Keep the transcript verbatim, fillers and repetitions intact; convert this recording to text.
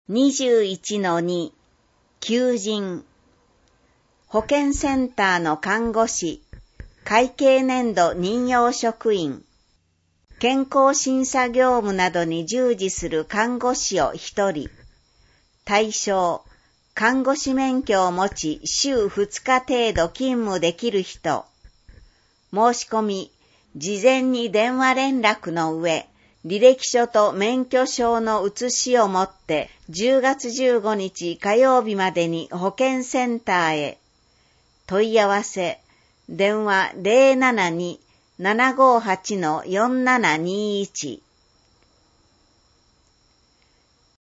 にじゅういちのに 求人。保健センターの看護師、会計年度任用職員、健康審査業務などに従事する看護師をひとり。対象、看護師免許を持ち週ふつか程度勤務できる人。申し込み、事前に電話連絡の上、履歴書と免許証の写しを持ってじゅうがつじゅうごにち火曜日までに保健センターへ。問い合わせ、電話 ゼロななに ななごはち よんななにいち